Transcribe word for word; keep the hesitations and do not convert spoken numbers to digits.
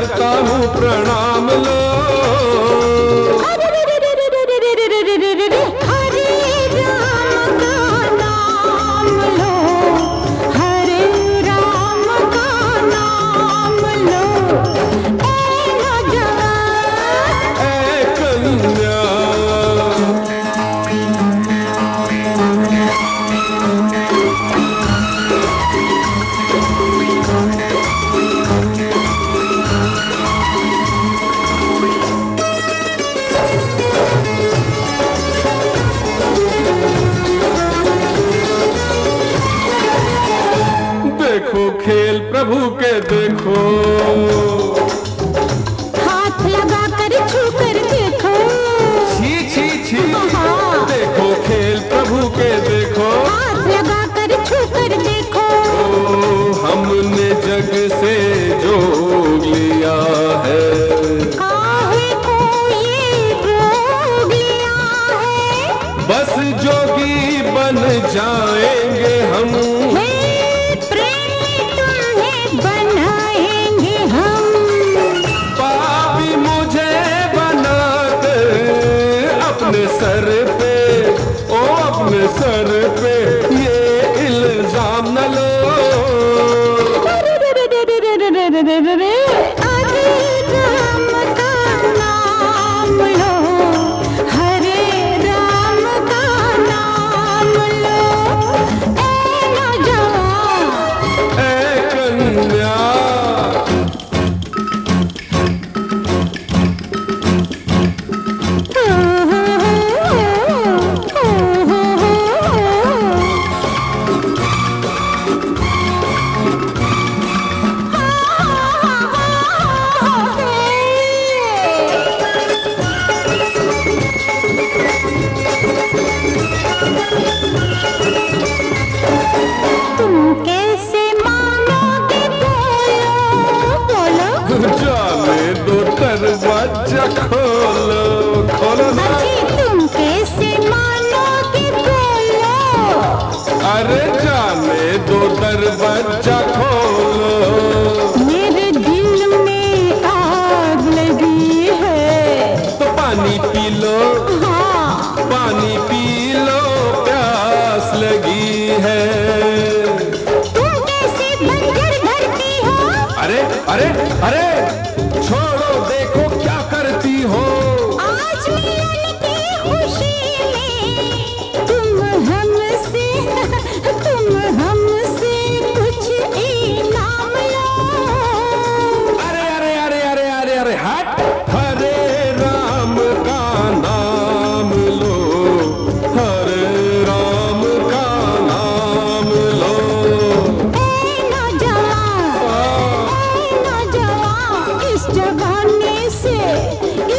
करता हूँ प्रणाम लो। देखो खेल प्रभु के देखो, हाथ लगा कर छू कर देखो। छी छी छी। देखो खेल प्रभु के देखो, हाथ लगा कर छू कर देखो। ओ हमने जग से जोग लिया है, काहे को ये रोग लिया है। बस जोगी बन जाएंगे हम। अपने सर पे ओ अपने सर पे ये इल्जाम न लो। अरे राम का नाम लो, हरे राम का नाम लो। ए नौजवान, ए कन्या, जाने दो दरवाजा खोलो खोलो ना। तुम कैसे मानोगे बोलो। अरे जाने दो दरवाजा खोलो। मेरे दिल में आग लगी है, तो पानी पी लो। हाँ पानी पी लो, प्यास लगी है। तुम कैसे बंजर धरती हो। अरे अरे अरे छोड़ो, देखो क्या करती हो। आज मिलन की खुशी में तुम हमसे तुम हमसे कुछ इनाम लो। अरे अरे अरे अरे अरे अरे हट। हरे राम का नाम लो, हरे राम का नाम लो। ए नौजवान, ए नौजवान, इस जमाने से